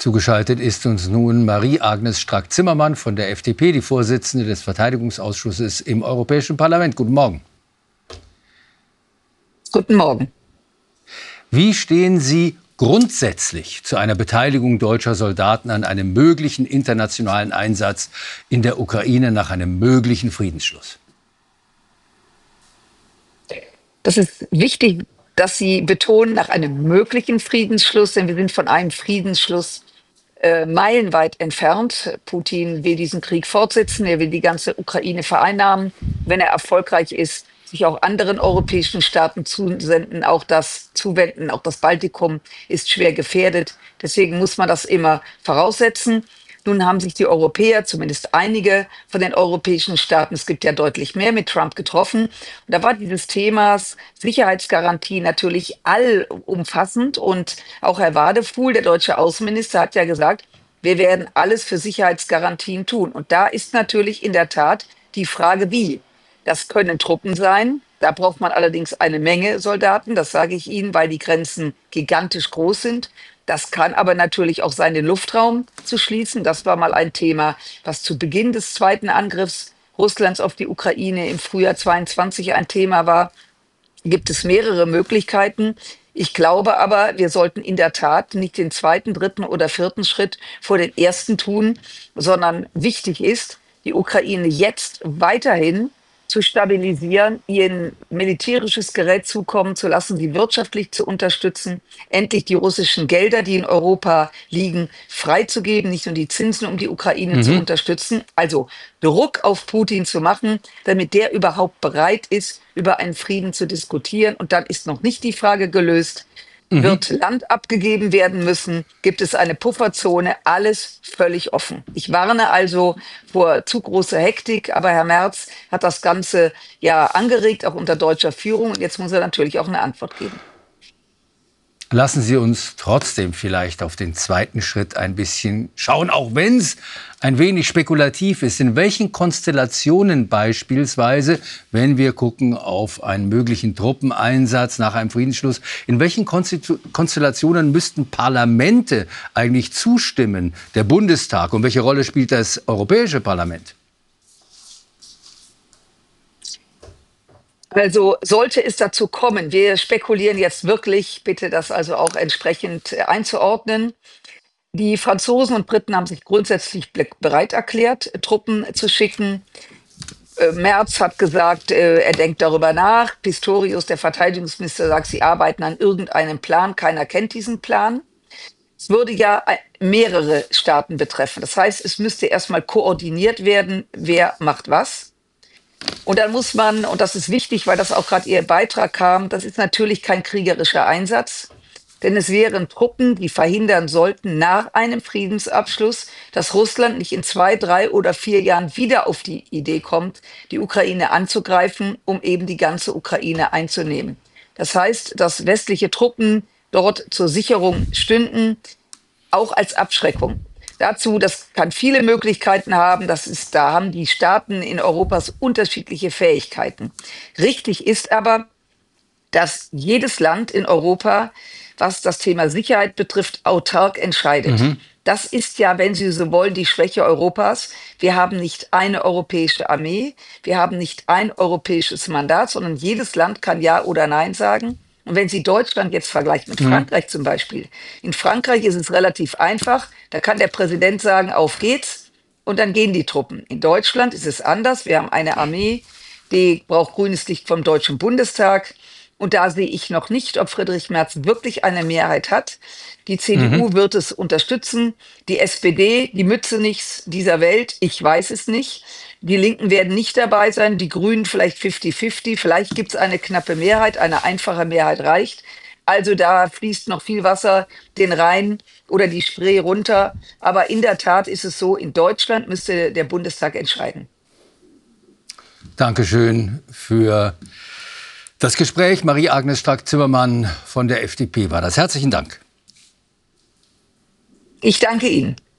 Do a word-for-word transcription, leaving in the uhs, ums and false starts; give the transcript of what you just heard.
Zugeschaltet ist uns nun Marie-Agnes Strack-Zimmermann von der F D P, die Vorsitzende des Verteidigungsausschusses im Europäischen Parlament. Guten Morgen. Guten Morgen. Wie stehen Sie grundsätzlich zu einer Beteiligung deutscher Soldaten an einem möglichen internationalen Einsatz in der Ukraine nach einem möglichen Friedensschluss? Das ist wichtig, dass Sie betonen, nach einem möglichen Friedensschluss, denn wir sind von einem Friedensschluss äh, meilenweit entfernt. Putin will diesen Krieg fortsetzen, er will die ganze Ukraine vereinnahmen. Wenn er erfolgreich ist, sich auch anderen europäischen Staaten zusenden, auch das zuwenden, auch das Baltikum ist schwer gefährdet. Deswegen muss man das immer voraussetzen. Nun haben sich die Europäer, zumindest einige von den europäischen Staaten, es gibt ja deutlich mehr, mit Trump getroffen. Und da war dieses Themas Sicherheitsgarantie natürlich allumfassend. Und auch Herr Wadefuhl, der deutsche Außenminister, hat ja gesagt, wir werden alles für Sicherheitsgarantien tun. Und da ist natürlich in der Tat die Frage, wie. Das können Truppen sein. Da braucht man allerdings eine Menge Soldaten. Das sage ich Ihnen, weil die Grenzen gigantisch groß sind. Das kann aber natürlich auch sein, den Luftraum zu schließen. Das war mal ein Thema, was zu Beginn des zweiten Angriffs Russlands auf die Ukraine im Frühjahr zweiundzwanzig ein Thema war. Gibt es mehrere Möglichkeiten. Ich glaube aber, wir sollten in der Tat nicht den zweiten, dritten oder vierten Schritt vor den ersten tun, sondern wichtig ist, die Ukraine jetzt weiterhin zu stabilisieren, ihnen militärisches Gerät zukommen zu lassen, sie wirtschaftlich zu unterstützen, endlich die russischen Gelder, die in Europa liegen, freizugeben, nicht nur die Zinsen, um die Ukraine mhm. zu unterstützen. Also Druck auf Putin zu machen, damit der überhaupt bereit ist, über einen Frieden zu diskutieren. Und dann ist noch nicht die Frage gelöst, mhm. wird Land abgegeben werden müssen? Gibt es eine Pufferzone? Alles völlig offen. Ich warne also vor zu großer Hektik, aber Herr Merz hat das Ganze ja angeregt, auch unter deutscher Führung. Und jetzt muss er natürlich auch eine Antwort geben. Lassen Sie uns trotzdem vielleicht auf den zweiten Schritt ein bisschen schauen, auch wenn es ein wenig spekulativ ist. In welchen Konstellationen beispielsweise, wenn wir gucken auf einen möglichen Truppeneinsatz nach einem Friedensschluss, in welchen Konstellationen müssten Parlamente eigentlich zustimmen, der Bundestag? Und welche Rolle spielt das Europäische Parlament? Also sollte es dazu kommen, wir spekulieren jetzt wirklich, bitte das also auch entsprechend einzuordnen. Die Franzosen und Briten haben sich grundsätzlich bereit erklärt, Truppen zu schicken. Merz hat gesagt, er denkt darüber nach. Pistorius, der Verteidigungsminister, sagt, sie arbeiten an irgendeinem Plan. Keiner kennt diesen Plan. Es würde ja mehrere Staaten betreffen. Das heißt, es müsste erstmal koordiniert werden, wer macht was. Und dann muss man, und das ist wichtig, weil das auch gerade Ihr Beitrag kam, das ist natürlich kein kriegerischer Einsatz, denn es wären Truppen, die verhindern sollten nach einem Friedensabschluss, dass Russland nicht in zwei, drei oder vier Jahren wieder auf die Idee kommt, die Ukraine anzugreifen, um eben die ganze Ukraine einzunehmen. Das heißt, dass westliche Truppen dort zur Sicherung stünden, auch als Abschreckung. Dazu, das kann viele Möglichkeiten haben. Das ist, da haben die Staaten in Europas unterschiedliche Fähigkeiten. Richtig ist aber, dass jedes Land in Europa, was das Thema Sicherheit betrifft, autark entscheidet. Mhm. Das ist ja, wenn Sie so wollen, die Schwäche Europas. Wir haben nicht eine europäische Armee, wir haben nicht ein europäisches Mandat, sondern jedes Land kann Ja oder Nein sagen. Und wenn Sie Deutschland jetzt vergleichen mit Frankreich zum Beispiel, in Frankreich ist es relativ einfach, da kann der Präsident sagen, auf geht's, und dann gehen die Truppen. In Deutschland ist es anders, wir haben eine Armee, die braucht grünes Licht vom Deutschen Bundestag, und da sehe ich noch nicht, ob Friedrich Merz wirklich eine Mehrheit hat. Die C D U mhm. wird es unterstützen, die S P D, die Mützenich dieser Welt, ich weiß es nicht. Die Linken werden nicht dabei sein, die Grünen vielleicht fifty fifty, vielleicht gibt es eine knappe Mehrheit, eine einfache Mehrheit reicht. Also da fließt noch viel Wasser den Rhein oder die Spree runter. Aber in der Tat ist es so, in Deutschland müsste der Bundestag entscheiden. Dankeschön für das Gespräch. Marie-Agnes Strack-Zimmermann von der F D P war das. Herzlichen Dank. Ich danke Ihnen.